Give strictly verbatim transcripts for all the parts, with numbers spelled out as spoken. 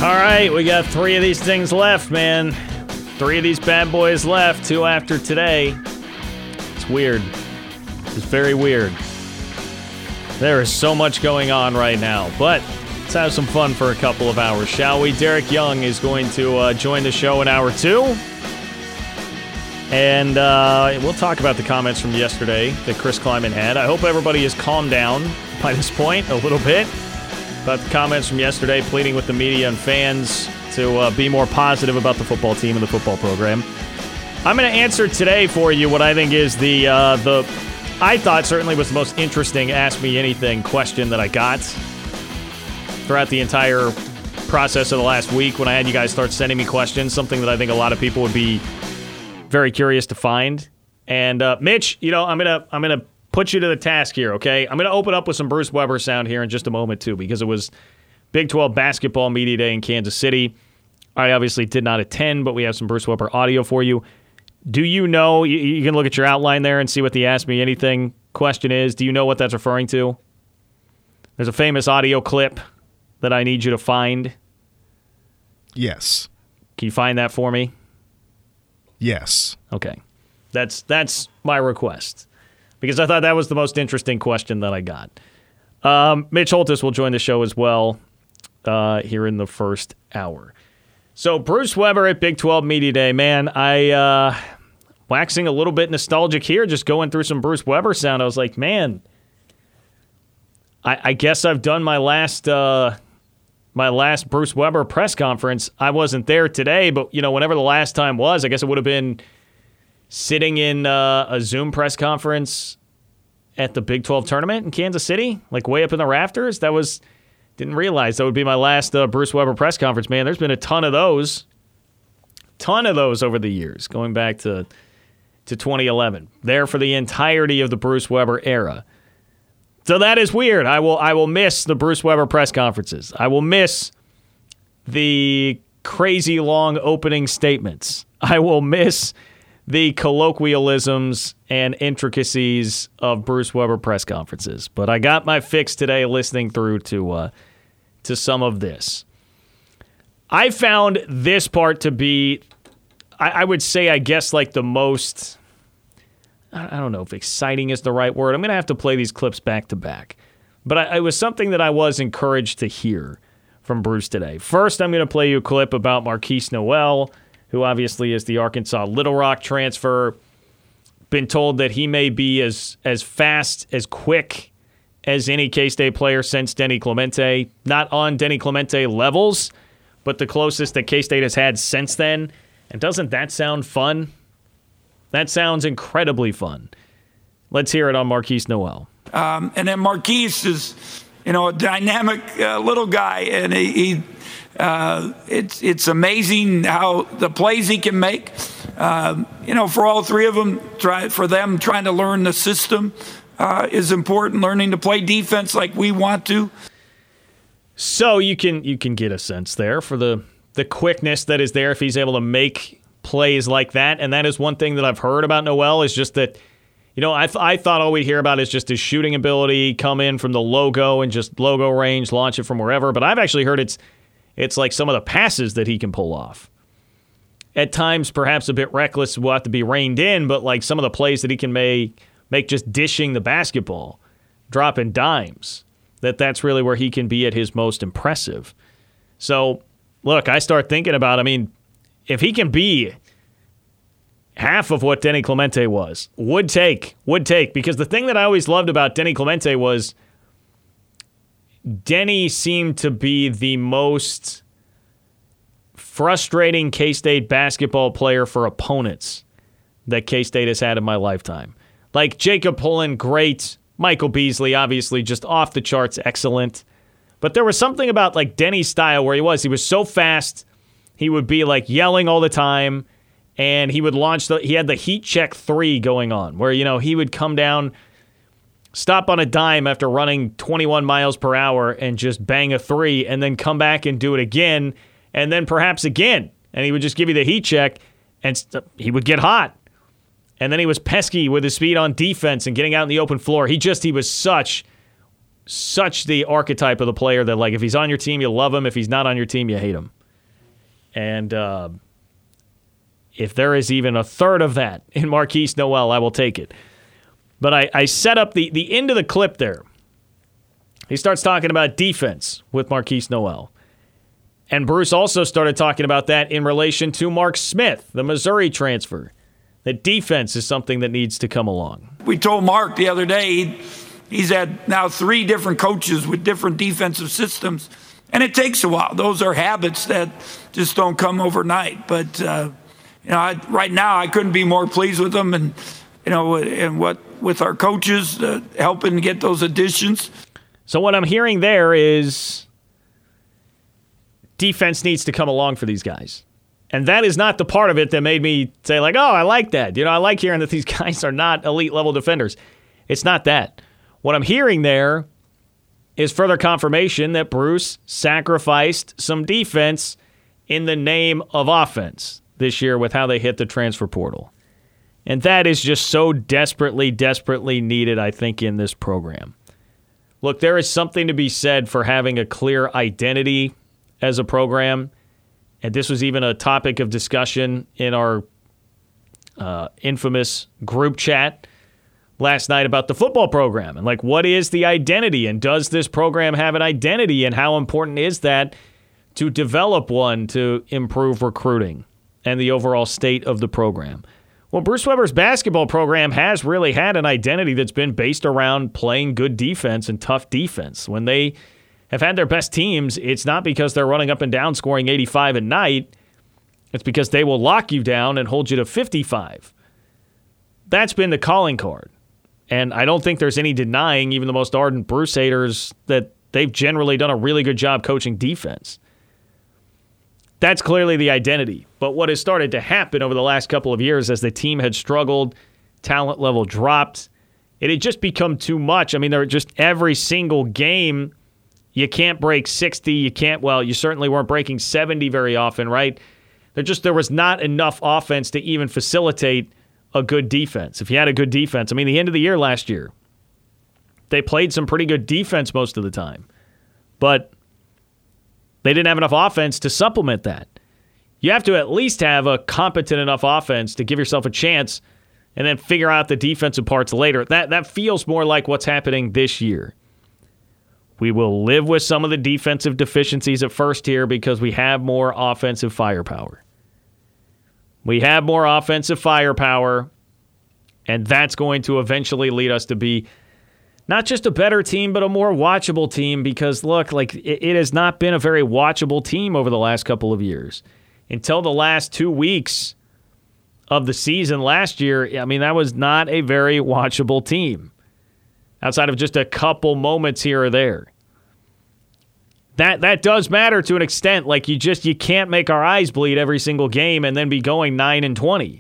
All right, we got three of these things left, man. Three of these bad boys left, two after today. It's weird. It's very weird. There is so much going on right now, but let's have some fun for a couple of hours, shall we? Derek Young is going to uh, join the show in hour two. And uh, we'll talk about the comments from yesterday that Chris Kleiman had. I hope everybody has calmed down by this point a little bit about the comments from yesterday, pleading with the media and fans to uh, be more positive about the football team and the football program. I'm going to answer today for you what I think is the, uh, the I thought certainly was the most interesting Ask Me Anything question that I got throughout the entire process of the last week when I had you guys start sending me questions, something that I think a lot of people would be very curious to find. And uh, Mitch, you know, I'm gonna I'm gonna put you to the task here, okay? I'm gonna open up with some Bruce Weber sound here in just a moment too, because it was Big twelve basketball media day in Kansas City. I obviously did not attend, but we have some Bruce Weber audio for you. Do you know? You, you can look at your outline there and see what the Ask Me Anything question is. Do you know what that's referring to? There's a famous audio clip that I need you to find. Yes. Can you find that for me? Yes. Okay. That's that's my request, because I thought that was the most interesting question that I got. Um, Mitch Holthus will join the show as well uh, here in the first hour. So Bruce Weber at Big twelve Media Day. Man, I uh, waxing a little bit nostalgic here, just going through some Bruce Weber sound. I was like, man, I, I guess I've done my last uh, my last Bruce Weber press conference. I wasn't there today, but you know, whenever the last time was, I guess it would have been sitting in uh, a Zoom press conference at the Big twelve tournament in Kansas City, like way up in the rafters. That was, didn't realize that would be my last uh, Bruce Weber press conference. Man, there's been a ton of those, ton of those over the years, going back to to twenty eleven. There for the entirety of the Bruce Weber era. So that is weird. I will I will miss the Bruce Weber press conferences. I will miss the crazy long opening statements. I will miss the colloquialisms and intricacies of Bruce Weber press conferences. But I got my fix today listening through to uh, to some of this. I found this part to be, I, I would say, I guess, like the most, I don't know if exciting is the right word. I'm going to have to play these clips back to back. But I, it was something that I was encouraged to hear from Bruce today. First, I'm going to play you a clip about Marquise Noel, who obviously is the Arkansas Little Rock transfer. Been told that he may be as as fast, as quick as any K-State player since Denny Clemente. Not on Denny Clemente levels, but the closest that K-State has had since then. And doesn't that sound fun? That sounds incredibly fun. Let's hear it on Marquise Noel. Um, and then Marquise is, you know, a dynamic uh, little guy, and he, he uh, it's it's amazing how the plays he can make. Uh, you know, for all three of them, try for them trying to learn the system uh, is important. Learning to play defense like we want to. So you can you can get a sense there for the the quickness that is there if he's able to make plays like that. And that is one thing that I've heard about Noel, is just that, you know, I, th- I thought all we'd hear about is just his shooting ability, come in from the logo and just logo range, launch it from wherever. But I've actually heard it's it's like some of the passes that he can pull off. At times, perhaps a bit reckless, will have to be reined in, but like some of the plays that he can make, make just dishing the basketball, dropping dimes, that that's really where he can be at his most impressive. So, look, I start thinking about, I mean, if he can be half of what Denny Clemente was, would take, would take. Because the thing that I always loved about Denny Clemente was Denny seemed to be the most frustrating K-State basketball player for opponents that K-State has had in my lifetime. Like Jacob Pullen, great. Michael Beasley, obviously, just off the charts, excellent. But there was something about like Denny's style where he was. He was so fast. He would be like yelling all the time, and he would launch the, he had the heat check three going on where, you know, he would come down, stop on a dime after running twenty-one miles per hour and just bang a three, and then come back and do it again, and then perhaps again. And he would just give you the heat check, and st- he would get hot. And then he was pesky with his speed on defense and getting out in the open floor. He just, he was such, such the archetype of the player that, like, if he's on your team, you love him. If he's not on your team, you hate him. And uh, if there is even a third of that in Marquise Noel, I will take it. But I, I set up the, the end of the clip there. He starts talking about defense with Marquise Noel. And Bruce also started talking about that in relation to Mark Smith, the Missouri transfer. That defense is something that needs to come along. We told Mark the other day he, he's had now three different coaches with different defensive systems. And it takes a while. Those are habits that just don't come overnight. But, uh, you know, I, right now I couldn't be more pleased with them and, you know, and what with our coaches uh, helping get those additions. So what I'm hearing there is defense needs to come along for these guys. And that is not the part of it that made me say, like, oh, I like that. You know, I like hearing that these guys are not elite level defenders. It's not that. What I'm hearing there is further confirmation that Bruce sacrificed some defense in the name of offense this year with how they hit the transfer portal. And that is just so desperately, desperately needed, I think, in this program. Look, there is something to be said for having a clear identity as a program. And this was even a topic of discussion in our uh, infamous group chat last night about the football program. And like, what is the identity? And does this program have an identity? And how important is that to develop one to improve recruiting and the overall state of the program? Well, Bruce Weber's basketball program has really had an identity that's been based around playing good defense and tough defense. When they have had their best teams, it's not because they're running up and down scoring eighty-five a night. It's because they will lock you down and hold you to fifty-five. That's been the calling card. And I don't think there's any denying, even the most ardent Bruce haters, that they've generally done a really good job coaching defense. That's clearly the identity. But what has started to happen over the last couple of years as the team had struggled, talent level dropped, it had just become too much. I mean, there were just every single game, you can't break sixty, you can't, well, you certainly weren't breaking seventy very often, right? There just, there was not enough offense to even facilitate a good defense. If you had a good defense, I mean, the end of the year last year, they played some pretty good defense most of the time. But they didn't have enough offense to supplement that. You have to at least have a competent enough offense to give yourself a chance and then figure out the defensive parts later. That that feels more like what's happening this year. We will live with some of the defensive deficiencies at first here because we have more offensive firepower. We have more offensive firepower, and that's going to eventually lead us to be not just a better team, but a more watchable team because, look, like it, it has not been a very watchable team over the last couple of years. Until the last two weeks of the season last year, I mean, that was not a very watchable team outside of just a couple moments here or there. That that does matter to an extent. Like you just you can't make our eyes bleed every single game and then be going nine and twenty.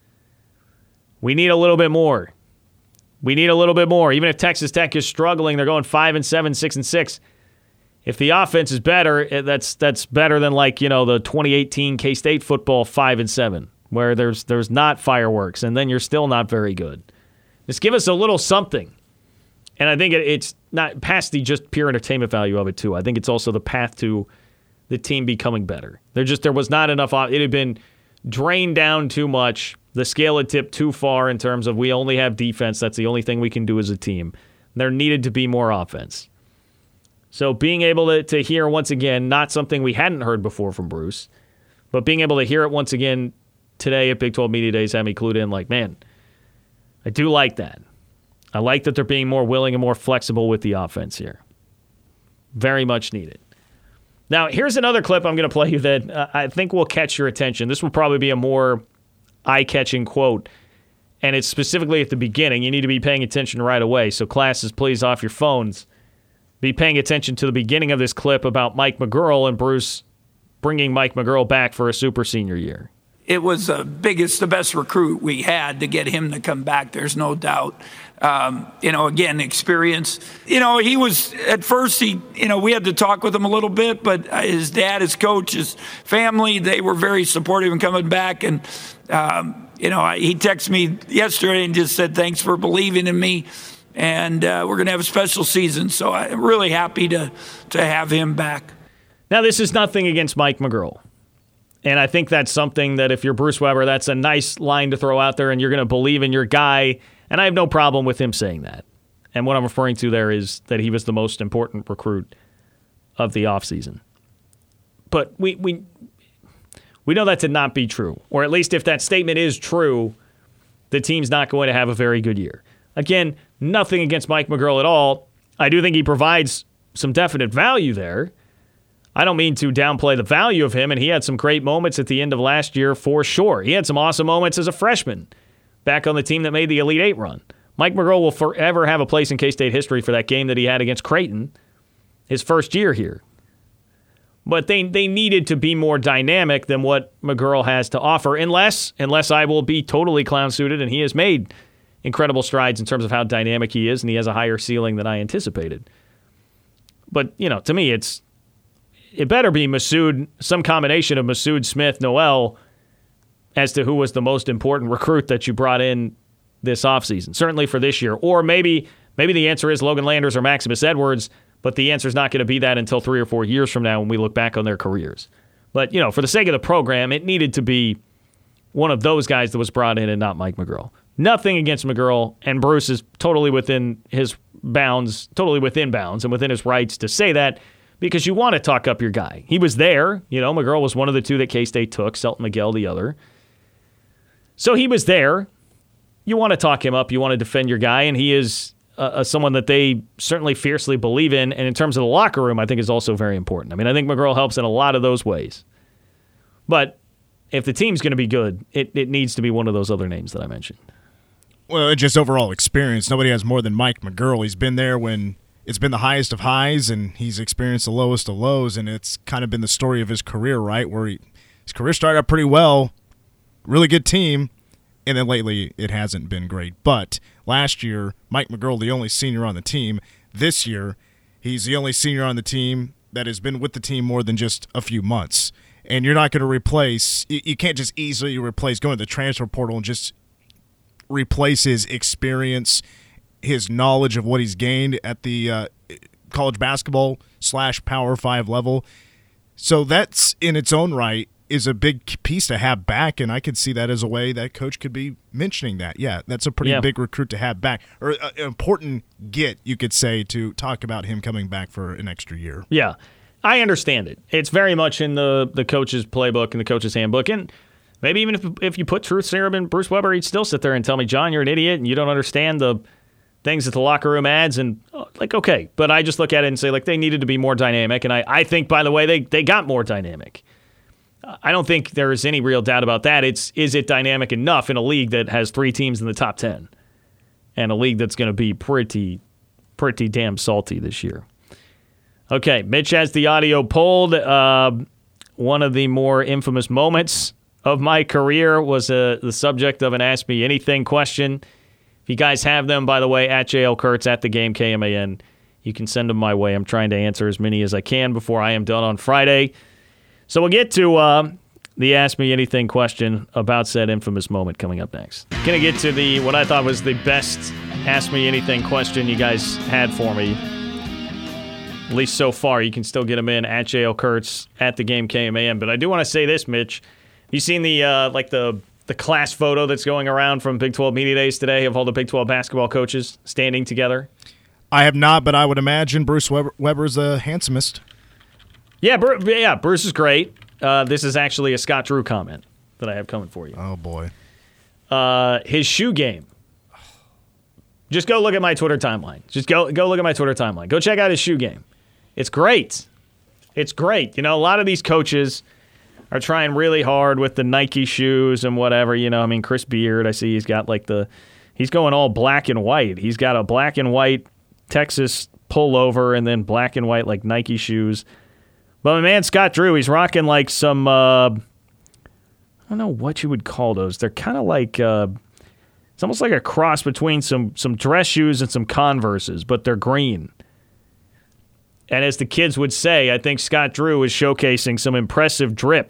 We need a little bit more. We need a little bit more. Even if Texas Tech is struggling, they're going five and seven, six and six. If the offense is better, that's that's better than like you know the twenty eighteen K-State football five and seven, where there's there's not fireworks and then you're still not very good. Just give us a little something. And I think it, it's not past the just pure entertainment value of it, too. I think it's also the path to the team becoming better. There just there was not enough. It had been drained down too much. The scale had tipped too far in terms of we only have defense. That's the only thing we can do as a team. There needed to be more offense. So being able to, to hear once again, not something we hadn't heard before from Bruce, but being able to hear it once again today at Big twelve Media Days had me clued in like, man, I do like that. I like that they're being more willing and more flexible with the offense here. Very much needed. Now, here's another clip I'm going to play you that uh, I think will catch your attention. This will probably be a more eye-catching quote, and it's specifically at the beginning. You need to be paying attention right away. So classes, please, off your phones. Be paying attention to the beginning of this clip about Mike McGuirl and Bruce bringing Mike McGuirl back for a super senior year. It was the biggest, the best recruit we had to get him to come back. There's no doubt. Um, you know, again, experience. You know, he was, at first, he, you know, we had to talk with him a little bit, but his dad, his coach, his family, they were very supportive in coming back. And, um, you know, he texted me yesterday and just said, thanks for believing in me. And uh, we're going to have a special season. So I'm really happy to, to have him back. Now, this is nothing against Mike McGuirl. And I think that's something that if you're Bruce Weber, that's a nice line to throw out there, and you're going to believe in your guy. And I have no problem with him saying that. And what I'm referring to there is that he was the most important recruit of the offseason. But we we we know that to not be true. Or at least if that statement is true, the team's not going to have a very good year. Again, nothing against Mike McGuirl at all. I do think he provides some definite value there. I don't mean to downplay the value of him, and he had some great moments at the end of last year for sure. He had some awesome moments as a freshman back on the team that made the Elite Eight run. Mike McGuirl will forever have a place in K-State history for that game that he had against Creighton his first year here. But they they needed to be more dynamic than what McGuirl has to offer, unless, unless I will be totally clown-suited, and he has made incredible strides in terms of how dynamic he is, and he has a higher ceiling than I anticipated. But, you know, to me, it's it better be Massoud, some combination of Massoud, Smith, Noel, as to who was the most important recruit that you brought in this offseason, certainly for this year. Or maybe maybe the answer is Logan Landers or Maximus Edwards, but the answer is not going to be that until three or four years from now when we look back on their careers. But, you know, for the sake of the program, it needed to be one of those guys that was brought in and not Mike McGuirl. Nothing against McGuirl, and Bruce is totally within his bounds, totally within bounds and within his rights to say that, because you want to talk up your guy. He was there. You know, McGuirl was one of the two that K-State took, Selton Miguel the other. So he was there. You want to talk him up. You want to defend your guy, and he is uh, someone that they certainly fiercely believe in, and in terms of the locker room, I think is also very important. I mean, I think McGuirl helps in a lot of those ways. But if the team's going to be good, it, it needs to be one of those other names that I mentioned. Well, just overall experience. Nobody has more than Mike McGuirl. He's been there when it's been the highest of highs, and he's experienced the lowest of lows, and it's kind of been the story of his career, right, where he, his career started out pretty well, really good team, and then lately it hasn't been great. But last year, Mike McGuirl, the only senior on the team. This year, he's the only senior on the team that has been with the team more than just a few months. And you're not going to replace – you can't just easily replace going to the transfer portal and just replace his experience, his knowledge of what he's gained at the uh, college basketball slash Power Five level. So that's in its own right is a big piece to have back, and I could see that as a way that coach could be mentioning that. Yeah, that's a pretty yeah. big recruit to have back, or an important get, you could say, to talk about him coming back for an extra year. Yeah, I understand it. It's very much in the, the coach's playbook and the coach's handbook, and maybe even if if you put truth serum in Bruce Weber, he'd still sit there and tell me, John, you're an idiot, and you don't understand the things that the locker room adds, and oh, like, okay. But I just look at it and say, like, they needed to be more dynamic, and I, I think, by the way, they, they got more dynamic. I don't think there is any real doubt about that. It's is it dynamic enough in a league that has three teams in the top ten, and a league that's going to be pretty, pretty damn salty this year. Okay, Mitch has the audio pulled. Uh, one of the more infamous moments of my career was uh, the subject of an Ask Me Anything question. If you guys have them, by the way, at J L Kurtz, at the game K M A N, you can send them my way. I'm trying to answer as many as I can before I am done on Friday. So we'll get to uh, the Ask Me Anything question about said infamous moment coming up next. Going to get to the what I thought was the best Ask Me Anything question you guys had for me. At least so far. You can still get them in at J L Kurtz, at the game K M A N. But I do want to say this, Mitch. You seen the uh, like the the class photo that's going around from Big twelve Media Days today of all the Big twelve basketball coaches standing together? I have not, but I would imagine Bruce Weber, Weber's the handsomest. Yeah, Bru- yeah, Bruce is great. Uh, this is actually a Scott Drew comment that I have coming for you. Oh, boy. Uh, his shoe game. Just go look at my Twitter timeline. Just go go look at my Twitter timeline. Go check out his shoe game. It's great. It's great. You know, a lot of these coaches are trying really hard with the Nike shoes and whatever. You know, I mean, Chris Beard, I see he's got like the, he's going all black and white. He's got a black and white Texas pullover and then black and white like Nike shoes. But my man Scott Drew, he's rocking like some, uh, I don't know what you would call those. They're kind of like, uh, it's almost like a cross between some some dress shoes and some Converses, but they're green. And as the kids would say, I think Scott Drew is showcasing some impressive drip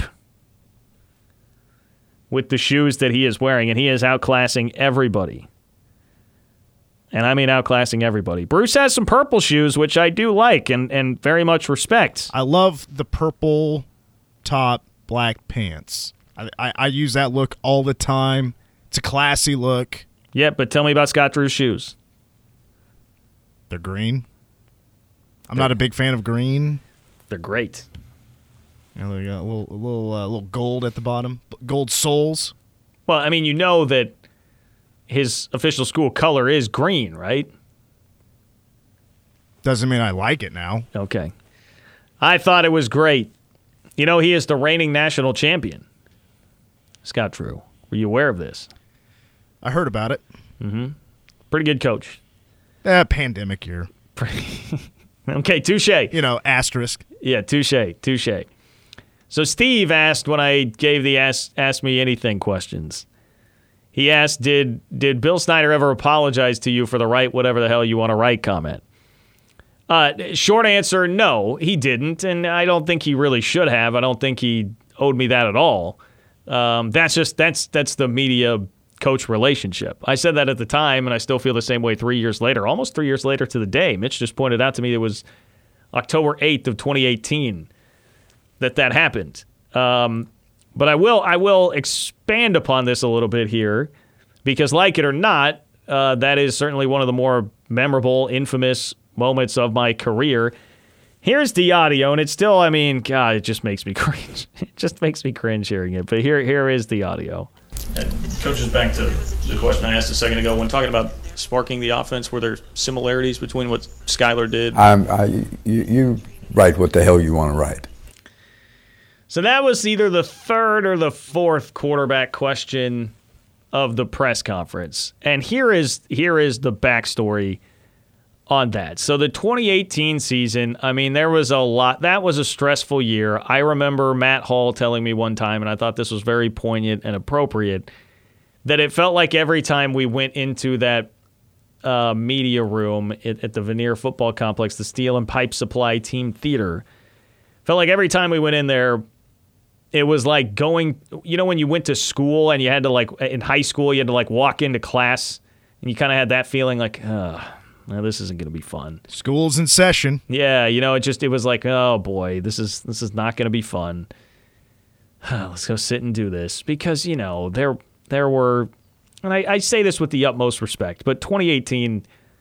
with the shoes that he is wearing, and he is outclassing everybody. And I mean outclassing everybody. Bruce has some purple shoes, which I do like and, and very much respect. I love the purple top black pants. I, I, I use that look all the time. It's a classy look. Yeah, but tell me about Scott Drew's shoes. They're green. I'm They're, not a big fan of green. They're great. You know, they got a little, a little, uh, little gold at the bottom, gold soles. Well, I mean, you know that his official school color is green, right? Doesn't mean I like it now. Okay. I thought it was great. You know, he is the reigning national champion. Scott Drew. Were you aware of this? I heard about it. Mm-hmm. Pretty good coach. Eh, pandemic year. Okay, touche. You know, asterisk. Yeah, touche, touche. So Steve asked when I gave the Ask, ask Me Anything questions. He asked, did did Bill Snyder ever apologize to you for the write whatever the hell you want to write comment? Uh, short answer, no, he didn't, and I don't think he really should have. I don't think he owed me that at all. Um, that's just that's that's the media coach relationship. I said that at the time, and I still feel the same way three years later, almost three years later to the day. Mitch just pointed out to me it was October eighth of twenty eighteen that that happened. Um, but I will I will expand upon this a little bit here because, like it or not, uh, that is certainly one of the more memorable, infamous moments of my career. Here's the audio, and it's still, I mean, God, it just makes me cringe. It just makes me cringe hearing it. But here, here is the audio. And coaches, back to the question I asked a second ago. When talking about sparking the offense, were there similarities between what Skyler did? I'm, I, you, you write what the hell you want to write. So that was either the third or the fourth quarterback question of the press conference. And here is here is the backstory on that. So the twenty eighteen season, I mean, there was a lot. That was a stressful year. I remember Matt Hall telling me one time, and I thought this was very poignant and appropriate, that it felt like every time we went into that uh, media room at, at the Veneer Football Complex, the Steel and Pipe Supply Team Theater, felt like every time we went in there, it was like going, you know, when you went to school and you had to, like, in high school, you had to, like, walk into class, and you kind of had that feeling like, ugh. Now, this isn't going to be fun. School's in session. Yeah, you know, it just it was like, oh boy, this is this is not going to be fun. Let's go sit and do this because you know there there were, and I, I say this with the utmost respect, but twenty eighteen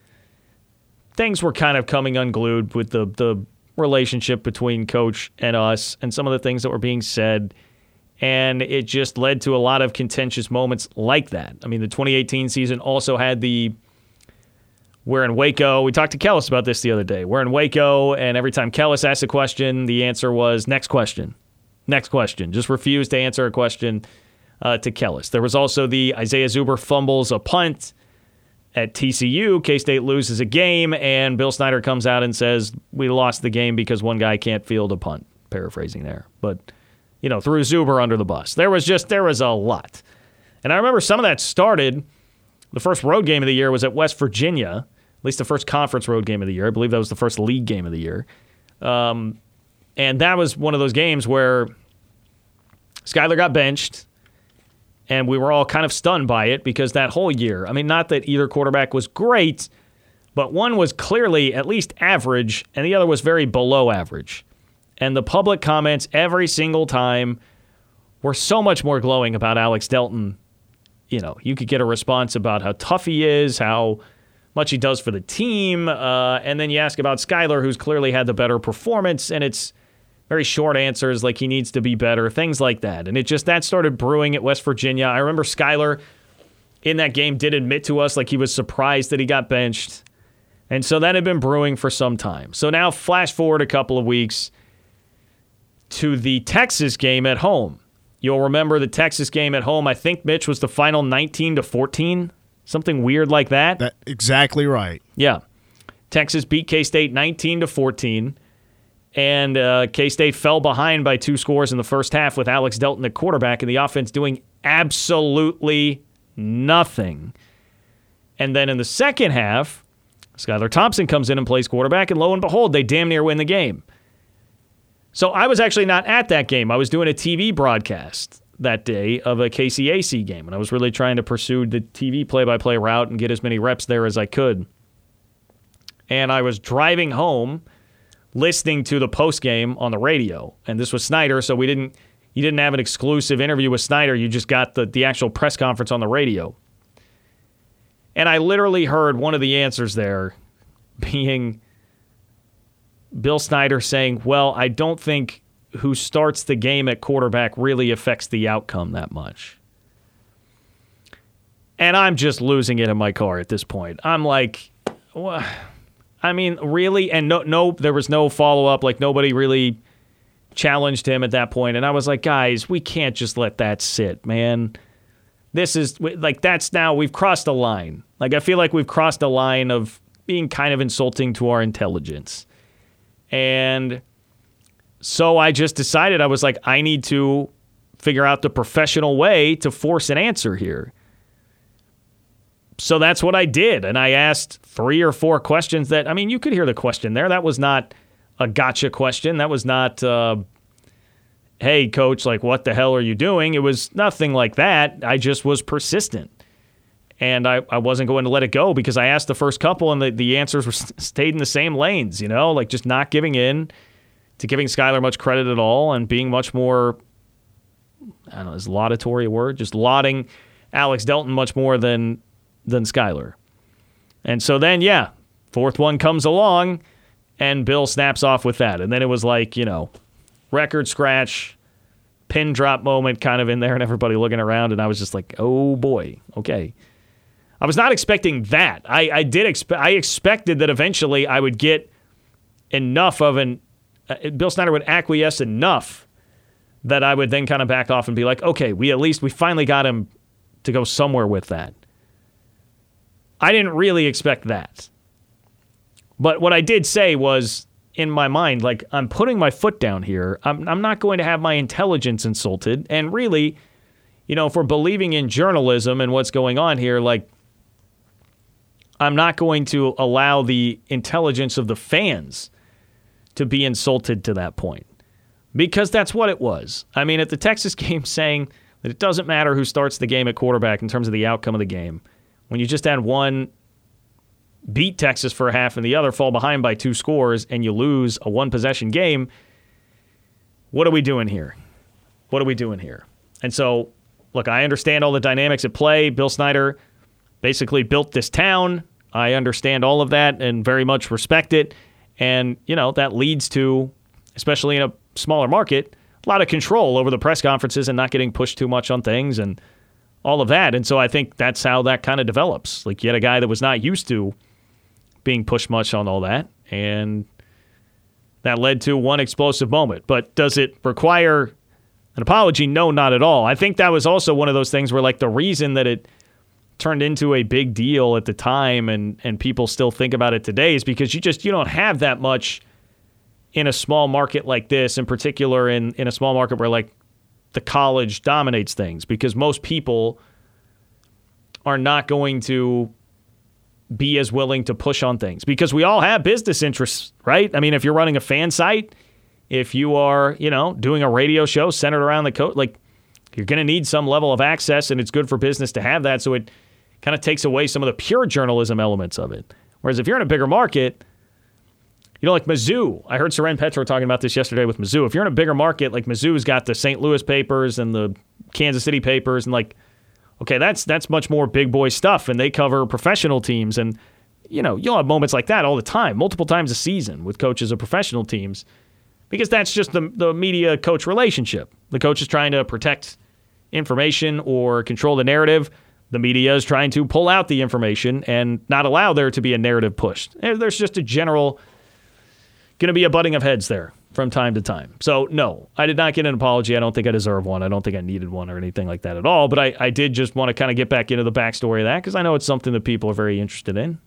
things were kind of coming unglued with the the relationship between coach and us, and some of the things that were being said, and it just led to a lot of contentious moments like that. I mean, the twenty eighteen season also had the. We're in Waco. We talked to Kellis about this the other day. We're in Waco, and every time Kellis asked a question, the answer was, next question. Next question. Just refused to answer a question uh, to Kellis. There was also the Isaiah Zuber fumbles a punt at T C U. K-State loses a game, and Bill Snyder comes out and says, we lost the game because one guy can't field a punt. Paraphrasing there. But, you know, threw Zuber under the bus. There was just, there was a lot. And I remember some of that started, the first road game of the year was at West Virginia. At least the first conference road game of the year. I believe that was the first league game of the year. Um, and that was one of those games where Skyler got benched, and we were all kind of stunned by it because that whole year, I mean, not that either quarterback was great, but one was clearly at least average, and the other was very below average. And the public comments every single time were so much more glowing about Alex Delton. You know, you could get a response about how tough he is, how much he does for the team, uh, and then you ask about Skyler, who's clearly had the better performance, and it's very short answers like he needs to be better, things like that. And it just, that started brewing at West Virginia. I remember Skyler in that game did admit to us like he was surprised that he got benched. And so that had been brewing for some time. So now flash forward a couple of weeks to the Texas game at home. You'll remember the Texas game at home, I think, Mitch, was the final nineteen to fourteen. Something weird like that. That exactly right. Yeah. Texas beat K-State nineteen to fourteen, and uh, K-State fell behind by two scores in the first half with Alex Delton at quarterback and the offense doing absolutely nothing. And then in the second half, Skylar Thompson comes in and plays quarterback, and lo and behold, they damn near win the game. So I was actually not at that game. I was doing a T V broadcast that day of a K C A C game, and I was really trying to pursue the T V play-by-play route and get as many reps there as I could. And I was driving home listening to the post-game on the radio, and this was Snyder, so we didn't you didn't have an exclusive interview with Snyder. You just got the, the actual press conference on the radio. And I literally heard one of the answers there being Bill Snyder saying, well, I don't think who starts the game at quarterback really affects the outcome that much. And I'm just losing it in my car at this point. I'm like, well, I mean, really? And no, no, there was no follow-up. Like, nobody really challenged him at that point. And I was like, guys, we can't just let that sit, man. This is, like, that's now, we've crossed a line. Like, I feel like we've crossed a line of being kind of insulting to our intelligence. And so I just decided, I was like, I need to figure out the professional way to force an answer here. So that's what I did. And I asked three or four questions that, I mean, you could hear the question there. That was not a gotcha question. That was not, uh, hey, coach, like, what the hell are you doing? It was nothing like that. I just was persistent. And I, I wasn't going to let it go because I asked the first couple and the, the answers were stayed in the same lanes, you know, like just not giving in to giving Skyler much credit at all and being much more, I don't know, is laudatory a word? Just lauding Alex Delton much more than than Skyler. And so then, yeah, fourth one comes along and Bill snaps off with that. And then it was like, you know, record scratch, pin drop moment kind of in there and everybody looking around. And I was just like, oh boy, okay. I was not expecting that. I, I did expect, I expected that eventually I would get enough of an, uh, Bill Snyder would acquiesce enough that I would then kind of back off and be like, okay, we at least, we finally got him to go somewhere with that. I didn't really expect that. But what I did say was, in my mind, like, I'm putting my foot down here. I'm, I'm not going to have my intelligence insulted. And really, you know, if we're believing in journalism and what's going on here, like, I'm not going to allow the intelligence of the fans to be insulted to that point. Because that's what it was. I mean, at the Texas game, saying that it doesn't matter who starts the game at quarterback in terms of the outcome of the game. When you just had one beat Texas for a half and the other fall behind by two scores and you lose a one-possession game, what are we doing here? What are we doing here? And so, look, I understand all the dynamics at play. Bill Snyder basically built this town. I understand all of that and very much respect it. And, you know, that leads to, especially in a smaller market, a lot of control over the press conferences and not getting pushed too much on things and all of that. And so I think that's how that kind of develops. Like, you had a guy that was not used to being pushed much on all that, and that led to one explosive moment. But does it require an apology? No, not at all. I think that was also one of those things where, like, the reason that it turned into a big deal at the time and, and people still think about it today is because you just, you don't have that much in a small market like this, in particular in, in a small market where, like, the college dominates things, because most people are not going to be as willing to push on things because we all have business interests, right? I mean, if you're running a fan site, if you are, you know, doing a radio show centered around the coach, like, you're going to need some level of access, and it's good for business to have that. So it kind of takes away some of the pure journalism elements of it. Whereas if you're in a bigger market, you know, like Mizzou, I heard Soren Petro talking about this yesterday with Mizzou. If you're in a bigger market, like Mizzou's got the Saint Louis papers and the Kansas City papers, and like, okay, that's that's much more big boy stuff, and they cover professional teams. And, you know, you'll have moments like that all the time, multiple times a season with coaches of professional teams, because that's just the, the media-coach relationship. The coach is trying to protect information or control the narrative. The media is trying to pull out the information and not allow there to be a narrative pushed. There's just a general... going to be a butting of heads there from time to time. So, no, I did not get an apology. I don't think I deserve one. I don't think I needed one or anything like that at all. But I, I did just want to kind of get back into the backstory of that because I know it's something that people are very interested in.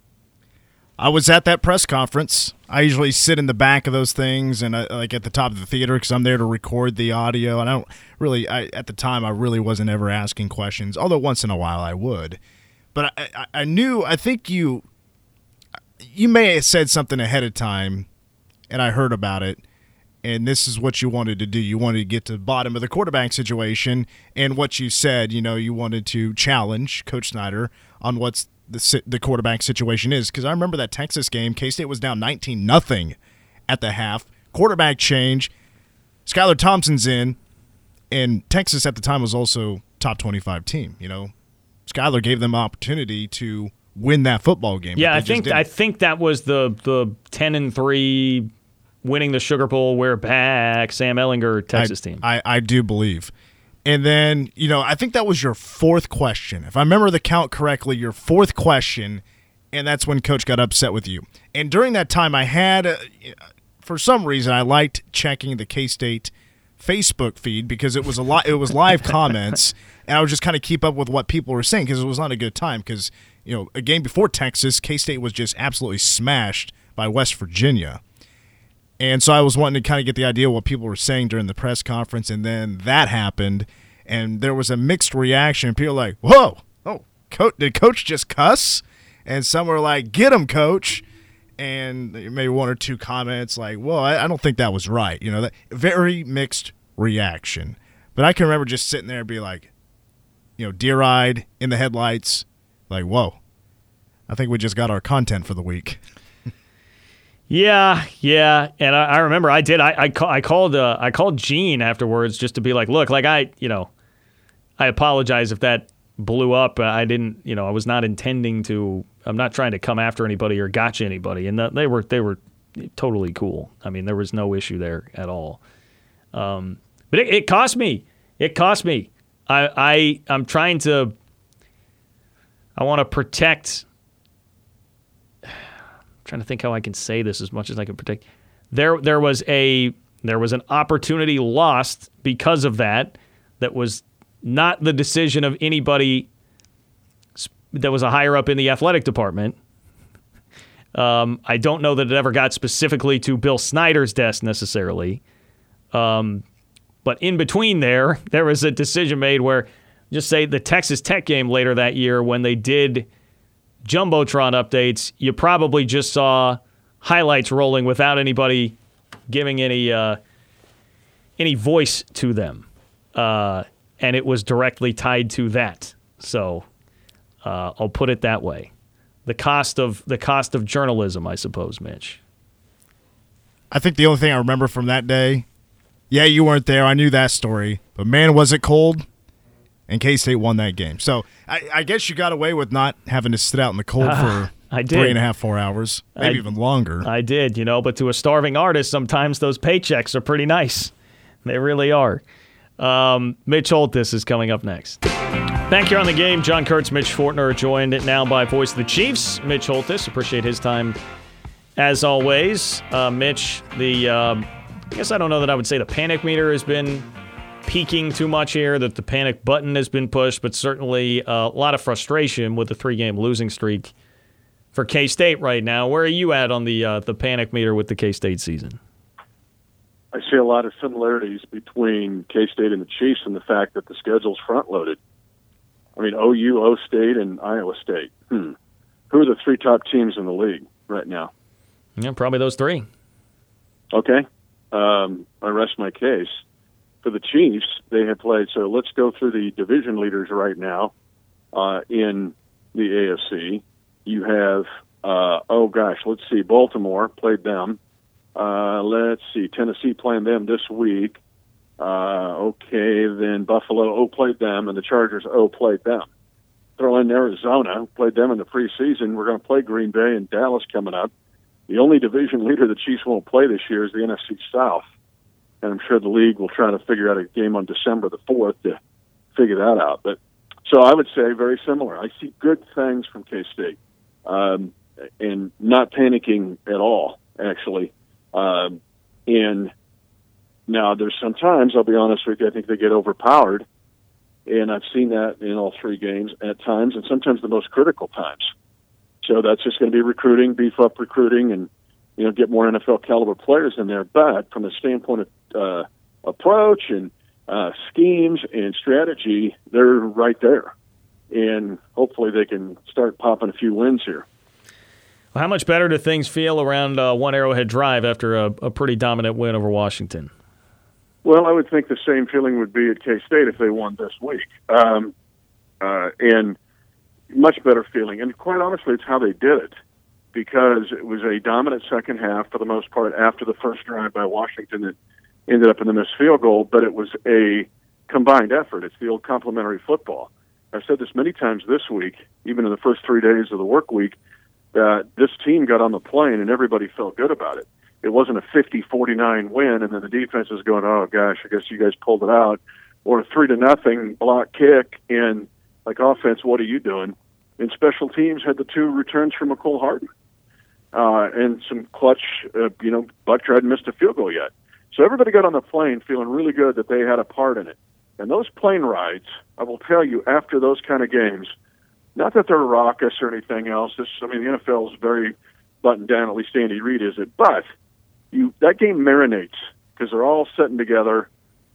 I was at that press conference. I usually sit in the back of those things and I, like at the top of the theater because I'm there to record the audio. And I don't really, I, at the time, I really wasn't ever asking questions, although once in a while I would. But I, I, I knew, I think you, you may have said something ahead of time, and I heard about it, and this is what you wanted to do. You wanted to get to the bottom of the quarterback situation, and what you said, you know, you wanted to challenge Coach Snyder on what's the the quarterback situation is. Because I remember that Texas game, K-State was down nineteen nothing at the half. Quarterback change. Skylar Thompson's in. And Texas at the time was also top twenty-five team. You know, Skyler gave them opportunity to win that football game. Yeah, I think I think that was the the ten and three winning the Sugar Bowl. We're back, Sam Ehlinger Texas I, team. I, I do believe. And then, you know, I think that was your fourth question. If I remember the count correctly, your fourth question, and that's when Coach got upset with you. And during that time, I had, uh, for some reason, I liked checking the K-State Facebook feed because it was a lot. It was live comments, and I would just kind of keep up with what people were saying because it was not a good time. Because you know, a game before Texas, K-State was just absolutely smashed by West Virginia, and so I was wanting to kind of get the idea of what people were saying during the press conference, and then that happened, and there was a mixed reaction. People were like, "Whoa, oh, coach, did Coach just cuss?" And some were like, "Get him, Coach." And maybe one or two comments like, well, I, I don't think that was right. You know, that very mixed reaction. But I can remember just sitting there and be like, you know, deer-eyed in the headlights, like, whoa, I think we just got our content for the week. Yeah, yeah. And I, I remember I did. I I, call, I called uh, I called Gene afterwards just to be like, look, like I, you know, I apologize if that blew up. I didn't, you know, I was not intending to. I'm not trying to come after anybody or gotcha anybody, and they were they were totally cool. I mean, there was no issue there at all. Um, but it, it cost me. It cost me. I I I'm trying to. I want to protect. I'm trying to think how I can say this as much as I can protect. There there was a there was an opportunity lost because of that. That was not the decision of anybody that was a higher up in the athletic department. Um, I don't know that it ever got specifically to Bill Snyder's desk necessarily. Um, but in between there, there was a decision made where, just say the Texas Tech game later that year when they did Jumbotron updates, you probably just saw highlights rolling without anybody giving any uh, any voice to them. Uh, and it was directly tied to that. So uh, I'll put it that way. The cost of the cost of journalism, I suppose, Mitch. I think the only thing I remember from that day, yeah, you weren't there. I knew that story. But, man, was it cold, and K-State won that game. So I, I guess you got away with not having to sit out in the cold uh, for I did. three and a half, four hours, maybe I, even longer. I did, you know. But to a starving artist, sometimes those paychecks are pretty nice. They really are. Um, Mitch Holthus is coming up next. Back here on the game, John Kurtz, Mitch Fortner, joined now by voice of the Chiefs, Mitch Holthus. Appreciate his time as always. Uh, Mitch, the um, I guess I don't know that I would say the panic meter has been peaking too much here, that the panic button has been pushed, but certainly a lot of frustration with the three-game losing streak for K-State right now. Where are you at on the uh, the panic meter with the K-State season? I see a lot of similarities between K-State and the Chiefs in the fact that the schedule's front-loaded. I mean, O U, O-State, and Iowa State. Hmm. Who are the three top teams in the league right now? Yeah, probably those three. Okay. Um, I rest my case. For the Chiefs, they have played, so let's go through the division leaders right now uh, in the A F C. You have, uh, oh gosh, let's see, Baltimore played them. Uh, let's see, Tennessee playing them this week. Uh, okay, then Buffalo, oh, played them, and the Chargers, oh, played them. Throw in Arizona, played them in the preseason. We're going to play Green Bay and Dallas coming up. The only division leader the Chiefs won't play this year is the N F C South. And I'm sure the league will try to figure out a game on December the fourth to figure that out. But so I would say very similar. I see good things from K-State, um, and not panicking at all, actually. Um, and now there's sometimes, I'll be honest with you, I think they get overpowered. And I've seen that in all three games at times, and sometimes the most critical times. So that's just going to be recruiting, beef up recruiting, and you know, get more N F L caliber players in there. But from a standpoint of uh, approach and uh, schemes and strategy, they're right there. And hopefully they can start popping a few wins here. Well, how much better do things feel around uh, One Arrowhead Drive after a, a pretty dominant win over Washington? Well, I would think the same feeling would be at K-State if they won this week. Um, uh, and much better feeling. And quite honestly, it's how they did it. Because it was a dominant second half for the most part after the first drive by Washington that ended up in the missed field goal, but it was a combined effort. It's the old complementary football. I've said this many times this week, even in the first three days of the work week, that this team got on the plane and everybody felt good about it. It wasn't a fifty forty-nine win, and then the defense is going, oh, gosh, I guess you guys pulled it out. Or a three to nothing block kick, and like offense, what are you doing? And special teams had the two returns from McCole Hardman. Uh, and some clutch, uh, you know, Butker hadn't missed a field goal yet. So everybody got on the plane feeling really good that they had a part in it. And those plane rides, I will tell you, after those kind of games, not that they're raucous or anything else. This, I mean, the N F L is very buttoned down, at least Andy Reid is it. But you that game marinates because they're all sitting together,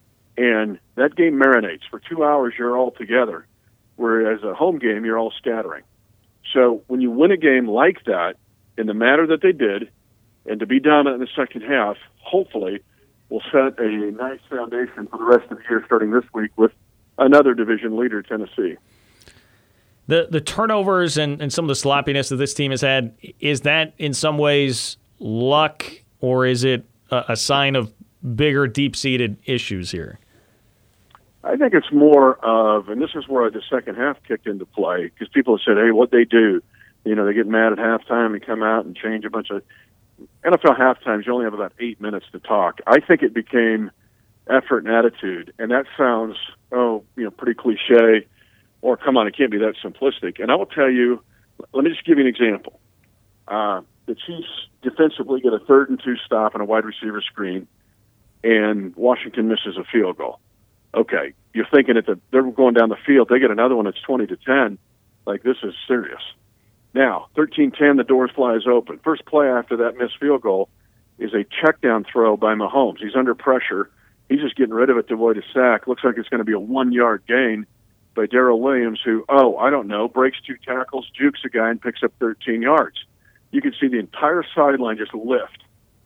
and that game marinates. For two hours, you're all together, whereas a home game, you're all scattering. So when you win a game like that, in the manner that they did, and to be dominant in the second half, hopefully will set a nice foundation for the rest of the year starting this week with another division leader, Tennessee. The the turnovers and, and some of the sloppiness that this team has had, is that in some ways luck, or is it a, a sign of bigger, deep-seated issues here? I think it's more of, and this is where the second half kicked into play, because people have said, hey, what'd they do? You know, they get mad at halftime and come out and change a bunch of N F L halftimes. You only have about eight minutes to talk. I think it became effort and attitude, and that sounds, oh, you know, pretty cliche, or come on, it can't be that simplistic. And I will tell you, let me just give you an example. Uh, the Chiefs defensively get a third and two stop and a wide receiver screen, and Washington misses a field goal. Okay, you're thinking that the, they're going down the field, they get another one that's twenty to ten. Like, this is serious. Now, thirteen ten, the doors flies open. First play after that missed field goal is a check down throw by Mahomes. He's under pressure. He's just getting rid of it to avoid a sack. Looks like it's going to be a one-yard gain by Darrell Williams, who, oh, I don't know, breaks two tackles, jukes a guy, and picks up thirteen yards. You can see the entire sideline just lift.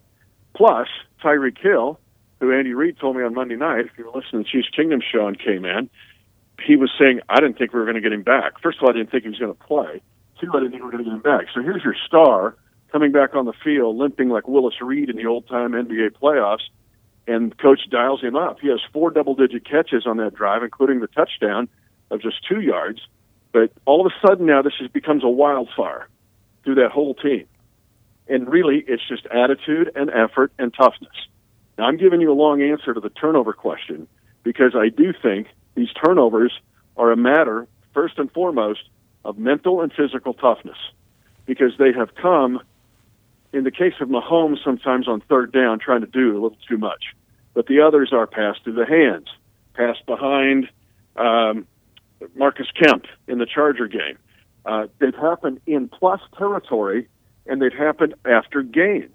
Plus, Tyreek Hill, who Andy Reid told me on Monday night, if you were listening to the Chiefs Kingdom show on K-Man, he was saying, I didn't think we were going to get him back. First of all, I didn't think he was going to play. Two, I didn't think we were going to get him back. So here's your star coming back on the field, limping like Willis Reed in the old-time N B A playoffs, and coach dials him up. He has four double-digit catches on that drive, including the touchdown of just two yards. But all of a sudden now this just becomes a wildfire through that whole team. And really, it's just attitude and effort and toughness. Now, I'm giving you a long answer to the turnover question because I do think these turnovers are a matter, first and foremost, of mental and physical toughness, because they have come, in the case of Mahomes, sometimes on third down, trying to do a little too much. But the others are passed through the hands, passed behind um, Marcus Kemp in the Charger game. Uh, they've happened in plus territory, and they've happened after gains.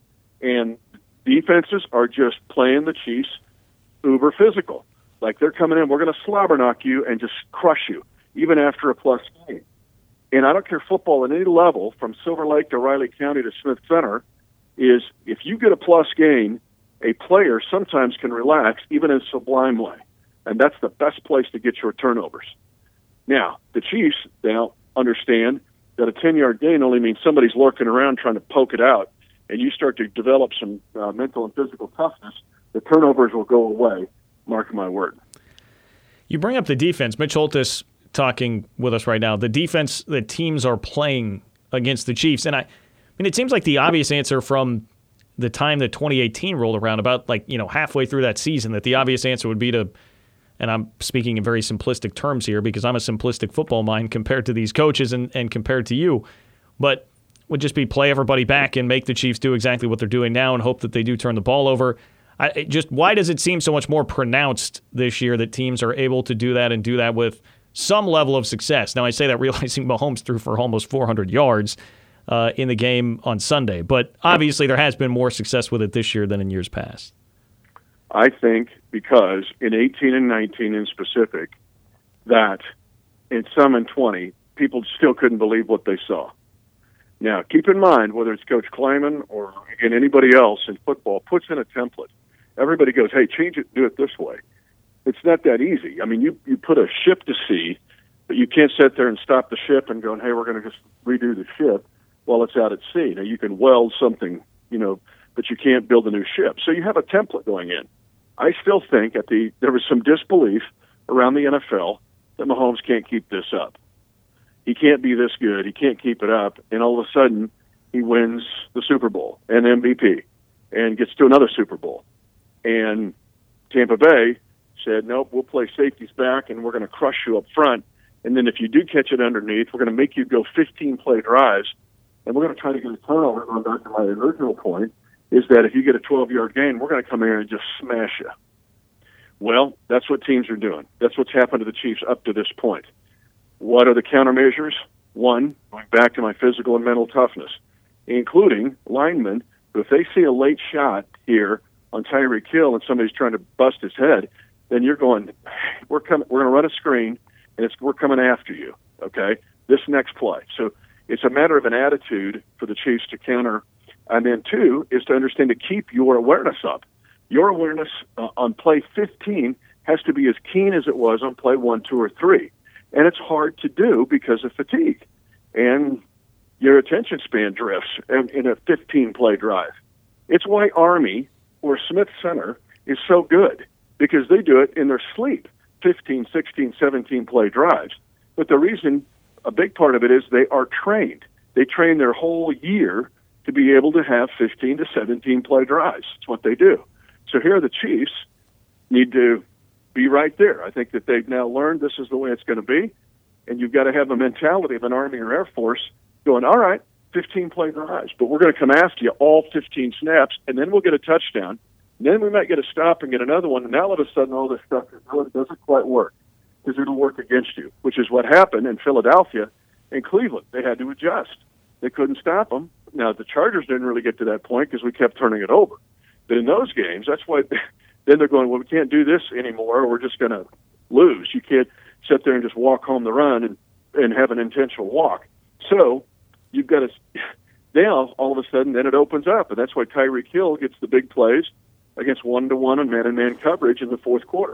And defenses are just playing the Chiefs uber physical. Like, they're coming in, we're going to slobber knock you and just crush you, even after a plus game. And I don't care football at any level, from Silver Lake to Riley County to Smith Center, is if you get a plus gain, a player sometimes can relax, even in a sublime way. And that's the best place to get your turnovers. Now, the Chiefs now understand that a ten-yard gain only means somebody's lurking around trying to poke it out, and you start to develop some uh, mental and physical toughness, the turnovers will go away. Mark my word. You bring up the defense. Mitch Holthus talking with us right now. The defense that teams are playing against the Chiefs. And I, I mean, it seems like the obvious answer from the time that twenty eighteen rolled around, about like, you know, halfway through that season, that the obvious answer would be to, and I'm speaking in very simplistic terms here because I'm a simplistic football mind compared to these coaches and, and compared to you, but would just be play everybody back and make the Chiefs do exactly what they're doing now and hope that they do turn the ball over. I, just why does it seem so much more pronounced this year that teams are able to do that and do that with some level of success? Now, I say that realizing Mahomes threw for almost four hundred yards uh, in the game on Sunday, but obviously there has been more success with it this year than in years past. I think because in eighteen and nineteen in specific, that in some in twenty, people still couldn't believe what they saw. Now, keep in mind, whether it's Coach Kleiman or again anybody else in football puts in a template. Everybody goes, hey, change it, do it this way. It's not that easy. I mean, you, you put a ship to sea, but you can't sit there and stop the ship and go, hey, we're going to just redo the ship while it's out at sea. Now, you can weld something, you know, but you can't build a new ship. So you have a template going in. I still think at the there was some disbelief around the N F L that Mahomes can't keep this up. He can't be this good. He can't keep it up. And all of a sudden, he wins the Super Bowl and M V P and gets to another Super Bowl. And Tampa Bay said, nope, we'll play safeties back, and we're going to crush you up front. And then if you do catch it underneath, we're going to make you go fifteen-play drives, and we're going to try to get a turnover. Going back to my original point, is that if you get a twelve-yard gain, we're going to come here and just smash you. Well, that's what teams are doing. That's what's happened to the Chiefs up to this point. What are the countermeasures? One, going back to my physical and mental toughness, including linemen, who if they see a late shot here on Tyreek Hill and somebody's trying to bust his head, then you're going, we're coming, we're going to run a screen, and it's we're coming after you, okay, this next play. So it's a matter of an attitude for the Chiefs to counter. And then two is to understand to keep your awareness up. Your awareness uh, on play fifteen has to be as keen as it was on play one, two, or three. And it's hard to do because of fatigue. And your attention span drifts in, in a fifteen-play drive. It's why Army or Smith Center is so good, because they do it in their sleep, fifteen, sixteen, seventeen-play drives. But the reason, a big part of it is they are trained. They train their whole year to be able to have fifteen to seventeen-play drives. It's what they do. So here the Chiefs need to be right there. I think that they've now learned this is the way it's going to be, and you've got to have the mentality of an Army or Air Force going, all right, fifteen-play drives, but we're going to come after you all fifteen snaps, and then we'll get a touchdown. And then we might get a stop and get another one, and now all of a sudden all this stuff doesn't quite work because it'll work against you, which is what happened in Philadelphia and Cleveland. They had to adjust. They couldn't stop them. Now, the Chargers didn't really get to that point because we kept turning it over. But in those games, that's why then they're going, well, we can't do this anymore. We're just going to lose. You can't sit there and just walk home the run and, and have an intentional walk. So you've got to now all of a sudden then it opens up, and that's why Tyreek Hill gets the big plays against one-to-one and man-and-man coverage in the fourth quarter.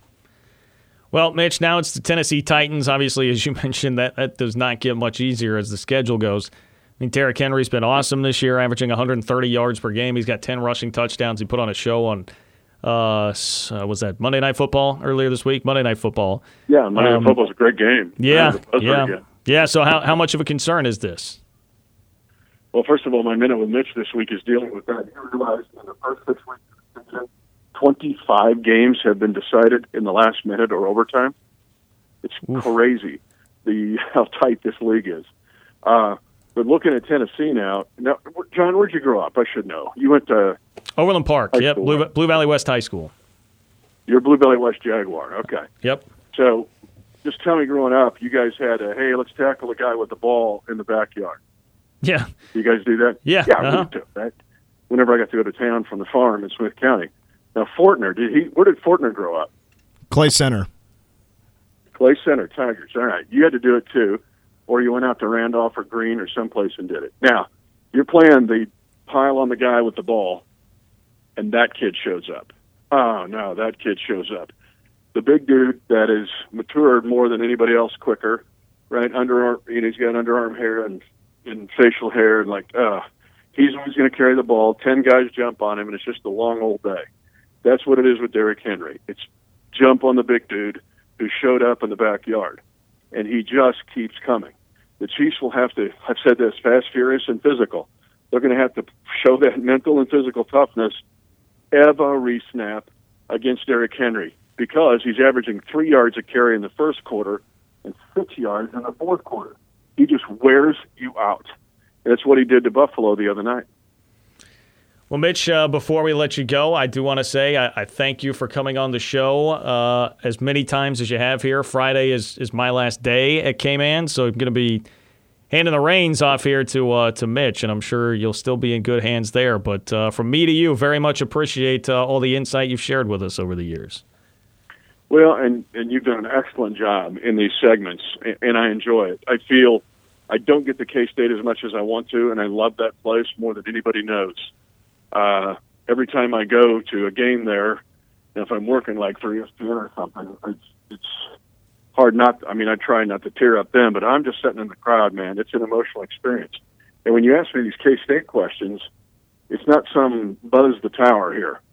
Well, Mitch, now it's the Tennessee Titans. Obviously, as you mentioned, that, that does not get much easier as the schedule goes. I mean, Derrick Henry's been awesome this year, averaging one hundred thirty yards per game. He's got ten rushing touchdowns. He put on a show on, uh, uh was that Monday Night Football earlier this week? Monday Night Football. Yeah, Monday um, Night Football's a great game. Yeah, yeah. Again. Yeah, so how, how much of a concern is this? Well, first of all, my minute with Mitch this week is dealing with that. You realize in the first six weeks of the season, twenty-five games have been decided in the last minute or overtime. It's Oof. crazy the how tight this league is. Uh, but looking at Tennessee now, now, John, where'd you grow up? I should know. You went to Overland Park. Yep, Blue, Blue Valley West High School. You're Blue Valley West Jaguar. Okay. Yep. So, just tell me, growing up, you guys had a hey, let's tackle a guy with the ball in the backyard. Yeah. You guys do that? Yeah. Yeah. Uh-huh. We do, right? Whenever I got to go to town from the farm in Smith County. Now, Fortner, did he? Where did Fortner grow up? Clay Center. Clay Center, Tigers. All right, you had to do it too, or you went out to Randolph or Green or someplace and did it. Now, you're playing the pile on the guy with the ball, and that kid shows up. Oh no, that kid shows up. The big dude that is matured more than anybody else, quicker, right? Underarm, you know, he's got underarm hair and and facial hair, and like, uh, he's always going to carry the ball. Ten guys jump on him, and it's just a long old day. That's what it is with Derrick Henry. It's jump on the big dude who showed up in the backyard, and he just keeps coming. The Chiefs will have to, I've said this, fast, furious, and physical. They're going to have to show that mental and physical toughness every snap against Derrick Henry because he's averaging three yards a carry in the first quarter and six yards in the fourth quarter. He just wears you out. That's what he did to Buffalo the other night. Well, Mitch, uh, before we let you go, I do want to say I, I thank you for coming on the show uh, as many times as you have here. Friday is, is my last day at K-Man, so I'm going to be handing the reins off here to uh, to Mitch, and I'm sure you'll still be in good hands there. But uh, from me to you, very much appreciate uh, all the insight you've shared with us over the years. Well, and, and you've done an excellent job in these segments, and, and I enjoy it. I feel I don't get to K-State as much as I want to, and I love that place more than anybody knows. Uh, every time I go to a game there, if I'm working like for E S P N or something, it's, it's hard not, I mean, I try not to tear up then, but I'm just sitting in the crowd, man. It's an emotional experience. And when you ask me these K-State questions, it's not some buzz the tower here.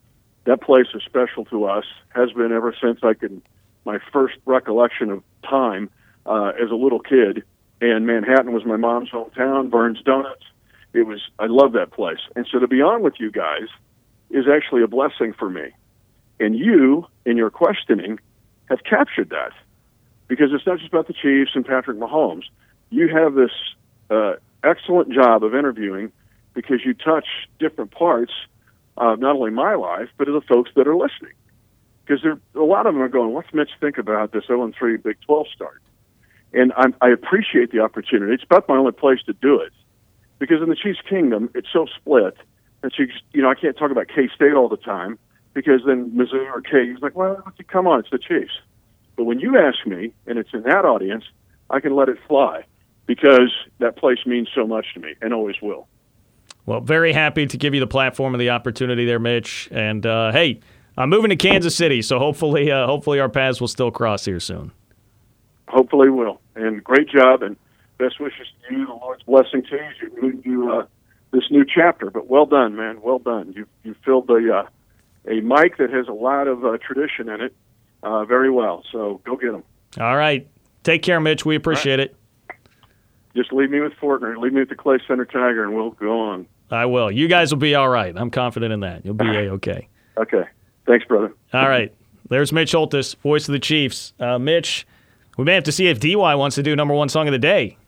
that place is special to us, has been ever since I can, my first recollection of time uh, as a little kid. And Manhattan was my mom's hometown, Burns Donuts. It was, I love that place. And so to be on with you guys is actually a blessing for me. And you, in your questioning, have captured that. Because it's not just about the Chiefs and Patrick Mahomes. You have this uh, excellent job of interviewing because you touch different parts of not only my life, but of the folks that are listening. Because a lot of them are going, what's Mitch think about this oh and three Big twelve start? And I'm, I appreciate the opportunity. It's about my only place to do it. Because in the Chiefs' kingdom, it's so split that you, just, you know, I can't talk about K-State all the time because then Mizzou or K, he's like, well, come on, it's the Chiefs. But when you ask me, and it's in that audience, I can let it fly because that place means so much to me and always will. Well, very happy to give you the platform and the opportunity there, Mitch. And, uh, hey, I'm moving to Kansas City, so hopefully uh, hopefully our paths will still cross here soon. Hopefully will. And great job, and best wishes to you. The Lord's blessing to you. You, you uh, this new chapter. But well done, man. Well done. You you filled the uh, a mic that has a lot of uh, tradition in it uh, very well. So go get them. All right. Take care, Mitch. We appreciate right. it. Just leave me with Fortner. Leave me with the Clay Center Tiger, and we'll go on. I will. You guys will be all right. I'm confident in that. You'll be A-okay. Okay. Thanks, brother. All right. There's Mitch Holthus, voice of the Chiefs. Uh, Mitch, we may have to see if D Y wants to do number one song of the day.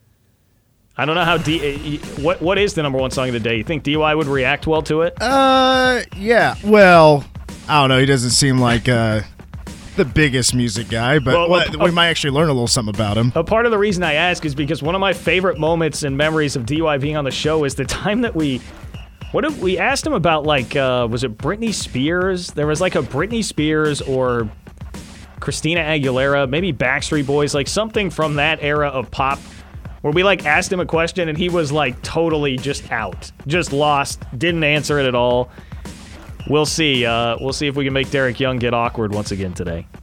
I don't know how D. What what is the number one song of the day? You think D Y would react well to it? Uh, yeah. Well, I don't know. He doesn't seem like uh, the biggest music guy, but well, well, uh, we might actually learn a little something about him. A part of the reason I ask is because one of my favorite moments and memories of D Y being on the show is the time that we. What if we asked him about, like, uh, was it Britney Spears? There was like a Britney Spears or Christina Aguilera, maybe Backstreet Boys, like something from that era of pop, where we like asked him a question and he was like totally just out, just lost, didn't answer it at all. We'll see. Uh, we'll see if we can make Derek Young get awkward once again today.